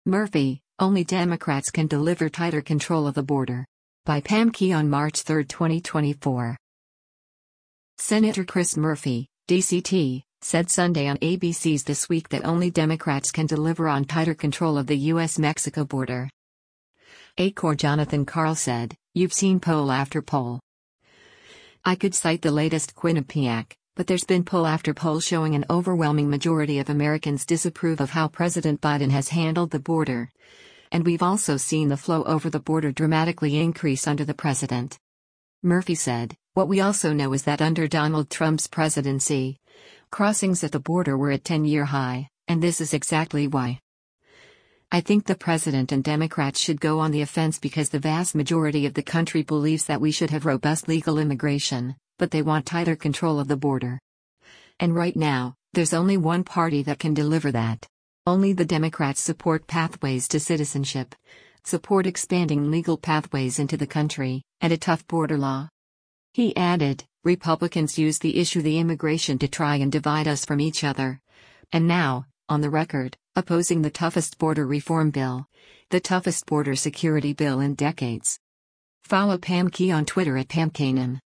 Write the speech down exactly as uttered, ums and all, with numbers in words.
Murphy, only Democrats can deliver tighter control of the border. By Pam Key on March third, twenty twenty-four. Senator Chris Murphy, D C T, said Sunday on A B C's This Week that only Democrats can deliver on tighter control of the U S Mexico border. A Corps Jonathan Karl said, "You've seen poll after poll. I could cite the latest Quinnipiac, but there's been poll after poll showing an overwhelming majority of Americans disapprove of how President Biden has handled the border. And we've also seen the flow over the border dramatically increase under the president." Murphy said, "What we also know is that under Donald Trump's presidency, crossings at the border were at ten-year high, and this is exactly why. I think the president and Democrats should go on the offense because the vast majority of the country believes that we should have robust legal immigration, but they want tighter control of the border. And right now, there's only one party that can deliver that. Only the Democrats support pathways to citizenship, support expanding legal pathways into the country, and a tough border law." He added, "Republicans use the issue of the immigration to try and divide us from each other. And now, on the record, opposing the toughest border reform bill, the toughest border security bill in decades." Follow Pam Key on Twitter at Pam Kanan.